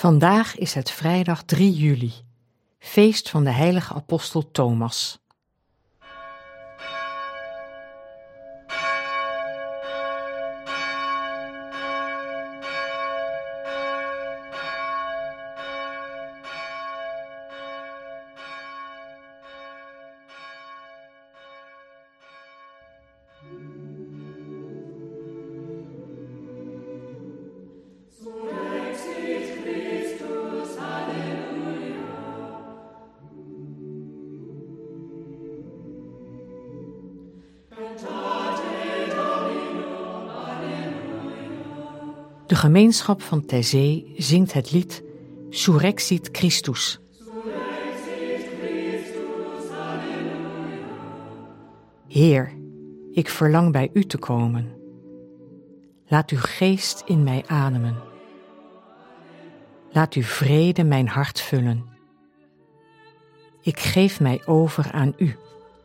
Vandaag is het vrijdag 3 juli, feest van de heilige apostel Thomas. De gemeenschap van Terzee zingt het lied Surrexit Christus. Heer, ik verlang bij u te komen. Laat uw geest in mij ademen. Laat uw vrede mijn hart vullen. Ik geef mij over aan u.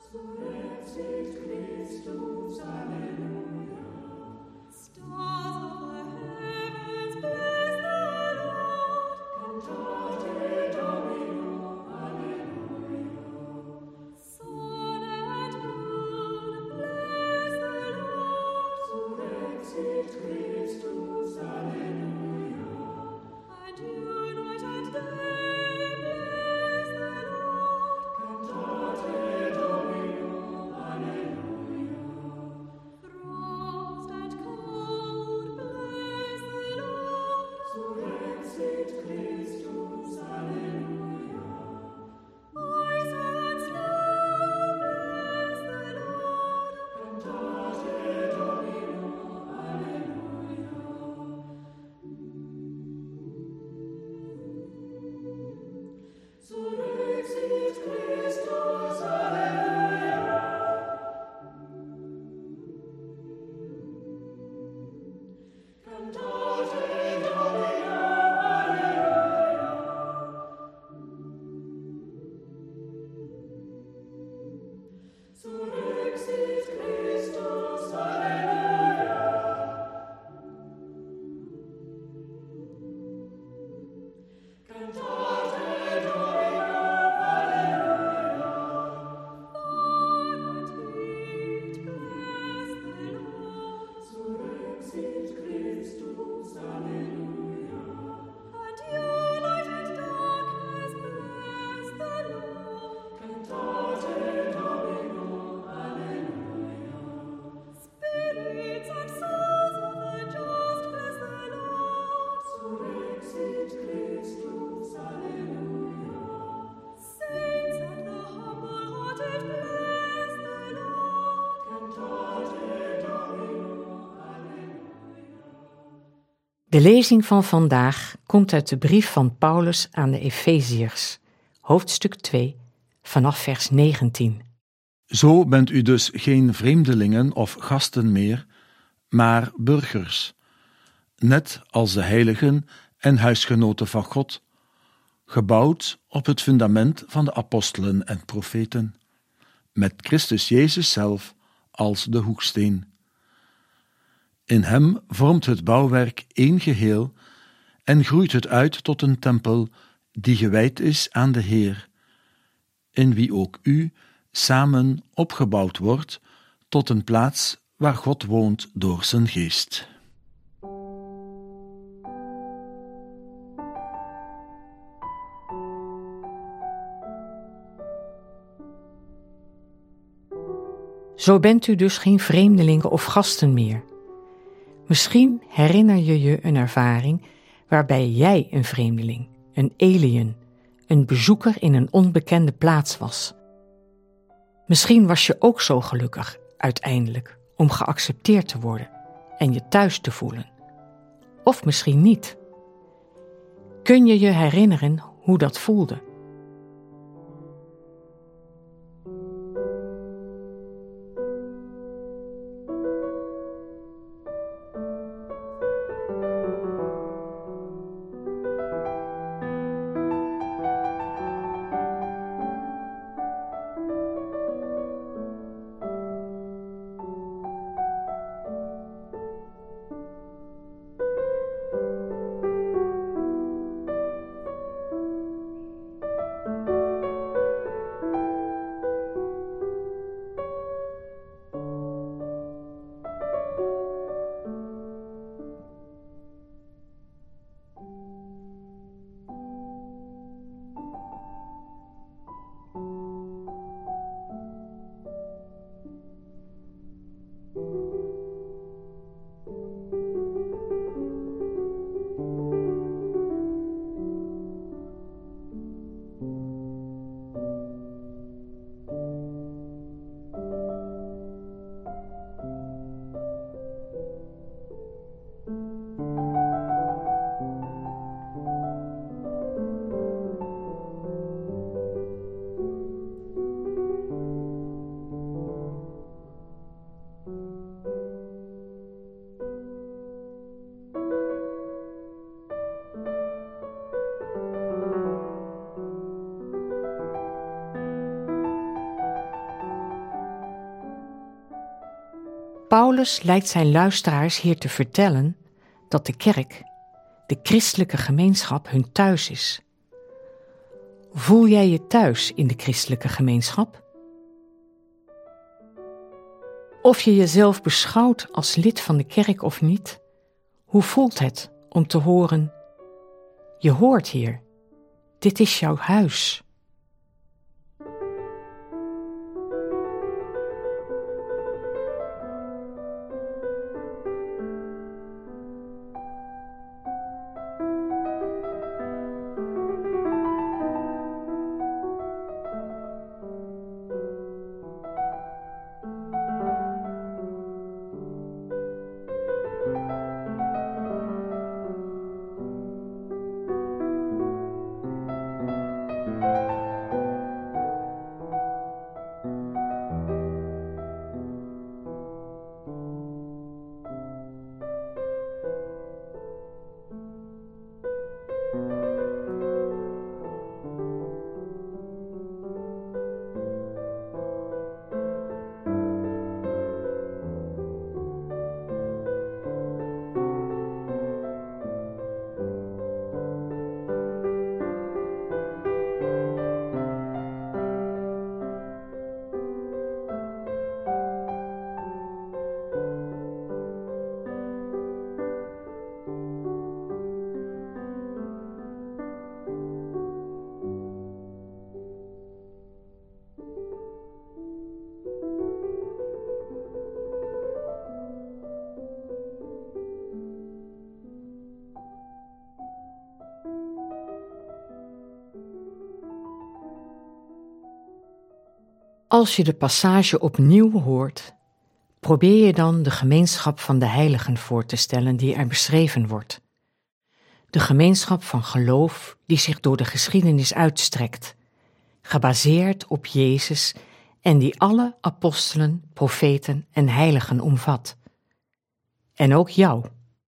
De lezing van vandaag komt uit de brief van Paulus aan de Efeziërs, hoofdstuk 2, vanaf vers 19. Zo bent u dus geen vreemdelingen of gasten meer, maar burgers, net als de heiligen en huisgenoten van God, gebouwd op het fundament van de apostelen en profeten, met Christus Jezus zelf als de hoeksteen. In hem vormt het bouwwerk één geheel en groeit het uit tot een tempel die gewijd is aan de Heer, in wie ook u samen opgebouwd wordt tot een plaats waar God woont door zijn geest. Zo bent u dus geen vreemdelingen of gasten meer. Misschien herinner je je een ervaring waarbij jij een vreemdeling, een alien, een bezoeker in een onbekende plaats was. Misschien was je ook zo gelukkig, uiteindelijk, om geaccepteerd te worden en je thuis te voelen. Of misschien niet. Kun je je herinneren hoe dat voelde? Paulus lijkt zijn luisteraars hier te vertellen dat de kerk, de christelijke gemeenschap, hun thuis is. Voel jij je thuis in de christelijke gemeenschap? Of je jezelf beschouwt als lid van de kerk of niet, hoe voelt het om te horen: je hoort hier, dit is jouw huis? Als je de passage opnieuw hoort, probeer je dan de gemeenschap van de heiligen voor te stellen die er beschreven wordt. De gemeenschap van geloof die zich door de geschiedenis uitstrekt, gebaseerd op Jezus en die alle apostelen, profeten en heiligen omvat. En ook jou.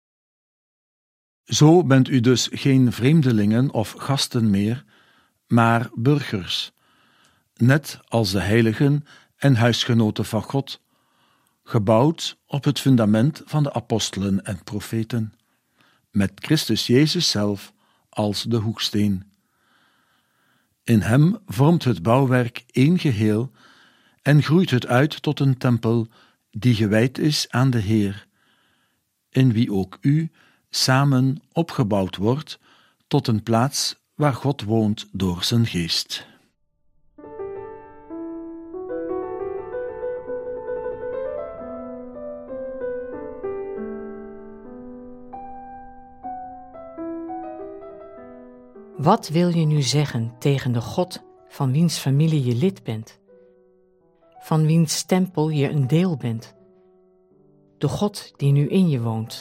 Zo bent u dus geen vreemdelingen of gasten meer, maar burgers, net als de heiligen en huisgenoten van God, gebouwd op het fundament van de apostelen en profeten, met Christus Jezus zelf als de hoeksteen. In hem vormt het bouwwerk één geheel en groeit het uit tot een tempel die gewijd is aan de Heer, in wie ook u samen opgebouwd wordt tot een plaats waar God woont door zijn geest. Wat wil je nu zeggen tegen de God van wiens familie je lid bent? Van wiens tempel je een deel bent? De God die nu in je woont.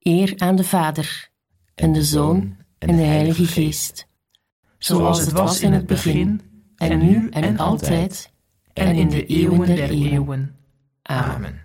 Eer aan de Vader, en de Zoon, en de Heilige Geest. Zoals het was in het begin, en nu en altijd, en in de eeuwen der eeuwen. Amen.